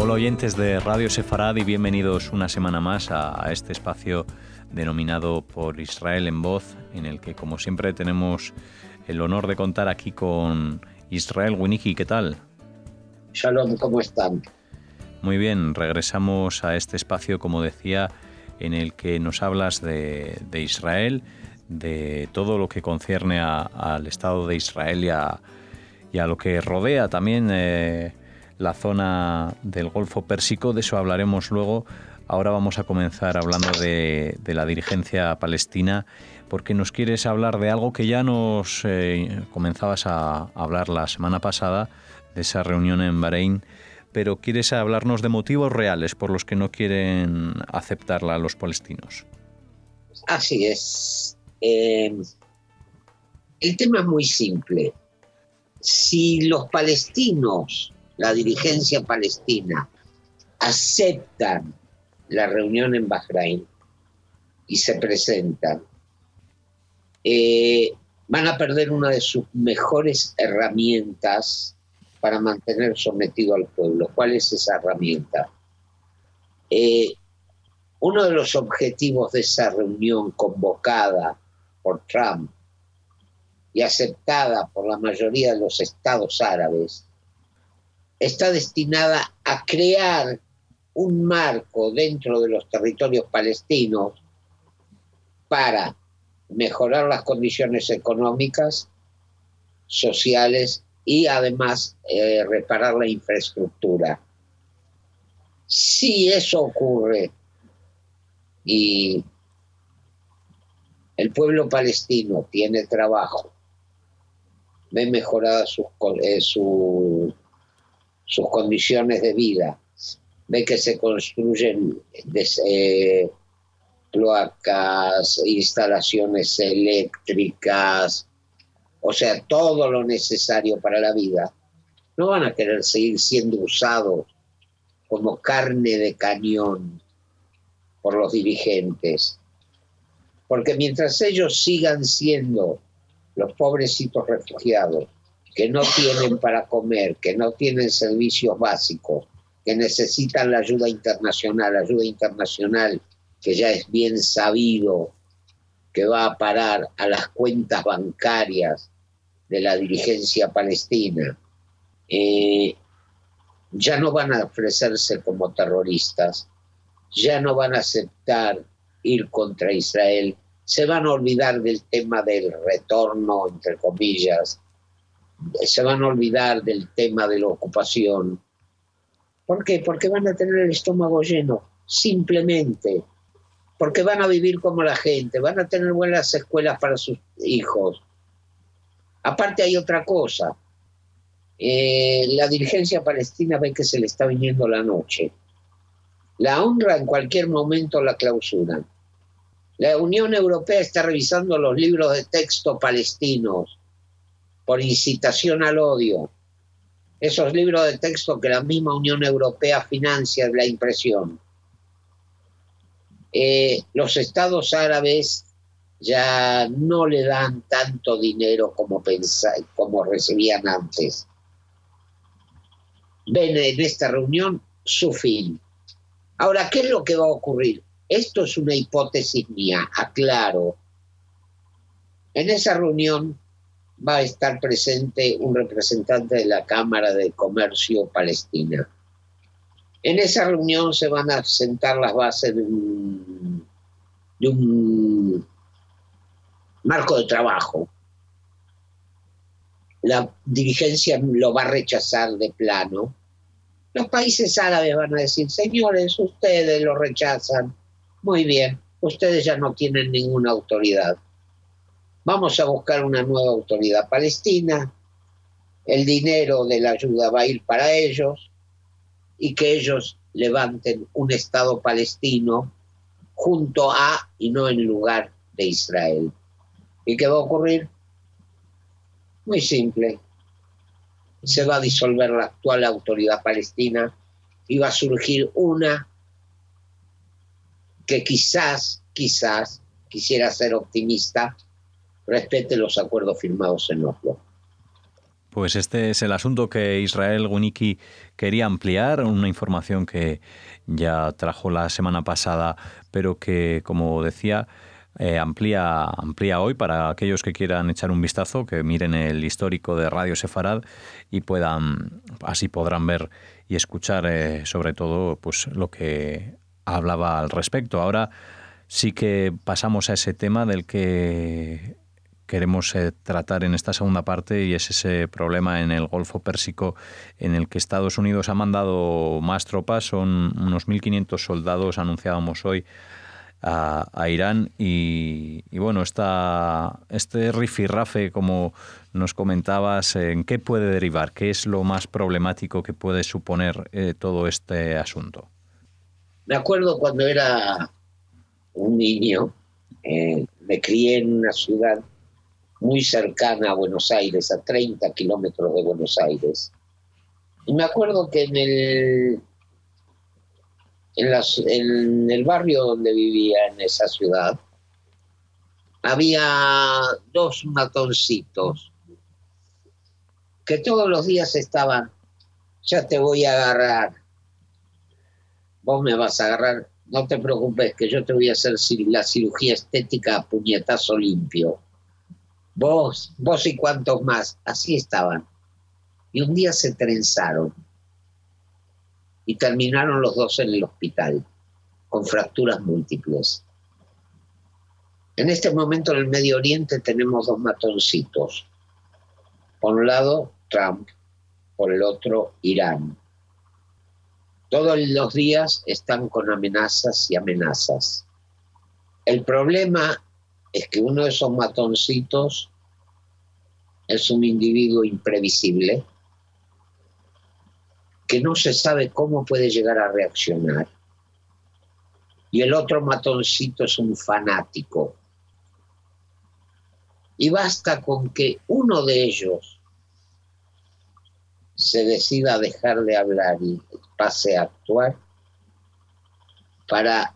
Hola oyentes de Radio Sefarad y bienvenidos una semana más a este espacio denominado Por Israel en Voz, en el que como siempre tenemos el honor de contar aquí con Israel Winnicki. ¿Qué tal? Shalom, ¿cómo están? Muy bien, regresamos a este espacio, como decía, en el que nos hablas de Israel, de todo lo que concierne al Estado de Israel y a lo que rodea también la zona del Golfo Pérsico. De eso hablaremos luego. Ahora vamos a comenzar hablando de la dirigencia palestina, porque nos quieres hablar de algo que ya nos comenzabas a hablar la semana pasada, de esa reunión en Bahrein, pero quieres hablarnos de motivos reales por los que no quieren aceptarla los palestinos. Así es. El tema es muy simple. Si los palestinos, la dirigencia palestina, aceptan la reunión en Bahrein y se presentan, van a perder una de sus mejores herramientas para mantener sometido al pueblo. ¿Cuál es esa herramienta? Uno de los objetivos de esa reunión convocada por Trump y aceptada por la mayoría de los estados árabes está destinada a crear un marco dentro de los territorios palestinos para mejorar las condiciones económicas, sociales y además reparar la infraestructura. Si eso ocurre y el pueblo palestino tiene trabajo, ve mejoradas sus condiciones de vida, ve que se construyen cloacas, instalaciones eléctricas, o sea, todo lo necesario para la vida, no van a querer seguir siendo usados como carne de cañón por los dirigentes. Porque mientras ellos sigan siendo los pobrecitos refugiados que no tienen para comer, que no tienen servicios básicos, que necesitan la ayuda internacional que ya es bien sabido que va a parar a las cuentas bancarias de la dirigencia palestina, ya no van a ofrecerse como terroristas, ya no van a aceptar ir contra Israel, se van a olvidar del tema del retorno, entre comillas, se van a olvidar del tema de la ocupación. ¿Por qué? Porque van a tener el estómago lleno, simplemente. Porque van a vivir como la gente, van a tener buenas escuelas para sus hijos. Aparte hay otra cosa. La dirigencia palestina ve que se le está viniendo la noche. La honra en cualquier momento la clausuran. La Unión Europea está revisando los libros de texto palestinos por incitación al odio. Esos libros de texto que la misma Unión Europea financia la impresión. Los estados árabes ya no le dan tanto dinero como recibían antes. Ven en esta reunión su fin. Ahora, ¿qué es lo que va a ocurrir? Esto es una hipótesis mía, aclaro. En esa reunión va a estar presente un representante de la Cámara de Comercio Palestina. En esa reunión se van a sentar las bases de un marco de trabajo. La dirigencia lo va a rechazar de plano. Los países árabes van a decir, señores, ustedes lo rechazan. Muy bien, ustedes ya no tienen ninguna autoridad. Vamos a buscar una nueva autoridad palestina. El dinero de la ayuda va a ir para ellos y que ellos levanten un Estado palestino junto a y no en lugar de Israel. ¿Y qué va a ocurrir? Muy simple. Se va a disolver la actual autoridad palestina y va a surgir una que quizás, quisiera ser optimista, respete los acuerdos firmados en Oslo. Pues este es el asunto que Israel Winnicki quería ampliar, una información que ya trajo la semana pasada, pero que, como decía, amplía hoy para aquellos que quieran echar un vistazo, que miren el histórico de Radio Sefarad y así podrán ver y escuchar sobre todo pues lo que hablaba al respecto. Ahora sí que pasamos a ese tema del que queremos tratar en esta segunda parte, y es ese problema en el Golfo Pérsico en el que Estados Unidos ha mandado más tropas. Son unos 1.500 soldados, anunciábamos hoy, a Irán, y bueno, este rifirrafe, como nos comentabas, ¿en qué puede derivar? ¿Qué es lo más problemático que puede suponer todo este asunto? Me acuerdo cuando era un niño, me crié en una ciudad muy cercana a Buenos Aires, a 30 kilómetros de Buenos Aires. Y me acuerdo que en el barrio donde vivía, en esa ciudad, había dos matoncitos que todos los días estaban: ya te voy a agarrar, vos me vas a agarrar, no te preocupes que yo te voy a hacer la cirugía estética a puñetazo limpio. Vos y cuantos más. Así estaban. Y un día se trenzaron y terminaron los dos en el hospital con fracturas múltiples. En este momento en el Medio Oriente tenemos dos matoncitos. Por un lado Trump, por el otro Irán. Todos los días están con amenazas y amenazas. El problema es que uno de esos matoncitos es un individuo imprevisible que no se sabe cómo puede llegar a reaccionar. Y el otro matoncito es un fanático. Y basta con que uno de ellos se decida a dejar de hablar y pase a actuar para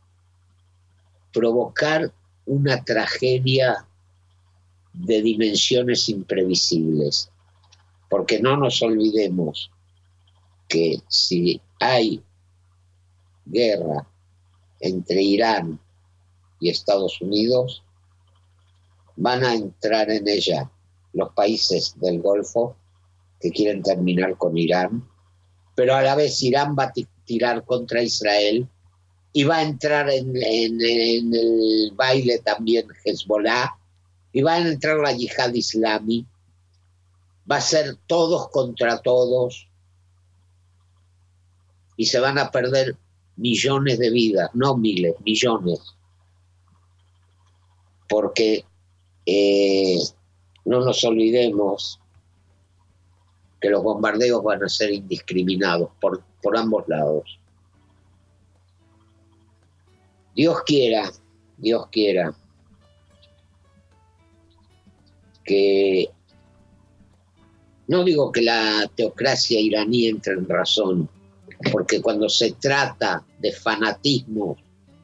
provocar una tragedia de dimensiones imprevisibles. Porque no nos olvidemos que si hay guerra entre Irán y Estados Unidos, van a entrar en ella los países del Golfo que quieren terminar con Irán, pero a la vez Irán va a tirar contra Israel y va a entrar en el baile también Hezbollah, y va a entrar la yihad islámi. Va a ser todos contra todos y se van a perder millones de vidas, no miles, millones, porque no nos olvidemos que los bombardeos van a ser indiscriminados por ambos lados. Dios quiera que, no digo que la teocracia iraní entre en razón, porque cuando se trata de fanatismo,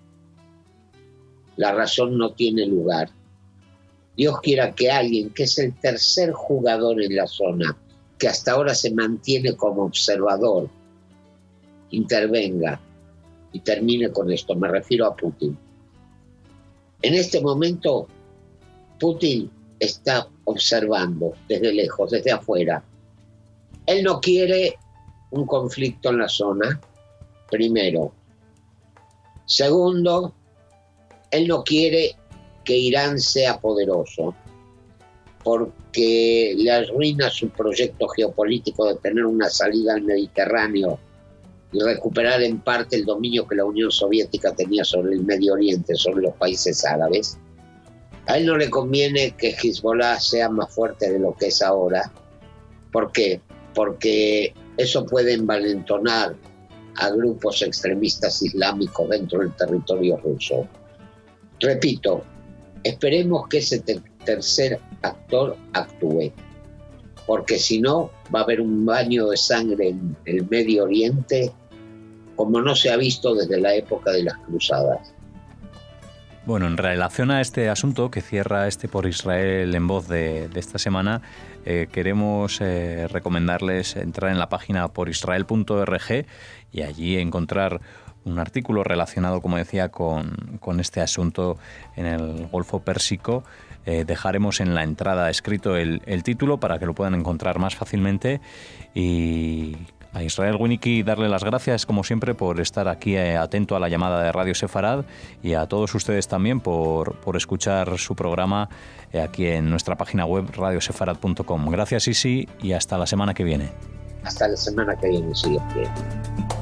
la razón no tiene lugar. Dios quiera que alguien, que es el tercer jugador en la zona, que hasta ahora se mantiene como observador, intervenga y termine con esto. Me refiero a Putin. En este momento, Putin está observando desde lejos, desde afuera. Él no quiere un conflicto en la zona, primero. Segundo, él no quiere que Irán sea poderoso, porque le arruina su proyecto geopolítico de tener una salida al Mediterráneo y recuperar en parte el dominio que la Unión Soviética tenía sobre el Medio Oriente, sobre los países árabes. A él no le conviene que Hezbollah sea más fuerte de lo que es ahora. ¿Por qué? Porque eso puede envalentonar a grupos extremistas islámicos dentro del territorio ruso. Repito, esperemos que ese tercer actor actúe, porque si no va a haber un baño de sangre en el Medio Oriente como no se ha visto desde la época de las cruzadas. Bueno, en relación a este asunto que cierra Por Israel en Voz de esta semana, queremos recomendarles entrar en la página porisrael.org y allí encontrar un artículo relacionado, como decía, con este asunto en el Golfo Pérsico. Dejaremos en la entrada escrito el título para que lo puedan encontrar más fácilmente. Y a Israel Winicky darle las gracias, como siempre, por estar aquí atento a la llamada de Radio Sefarad, y a todos ustedes también por escuchar su programa aquí en nuestra página web radiosefarad.com. Gracias, Isi, y hasta la semana que viene. Hasta la semana que viene, si Dios quiere.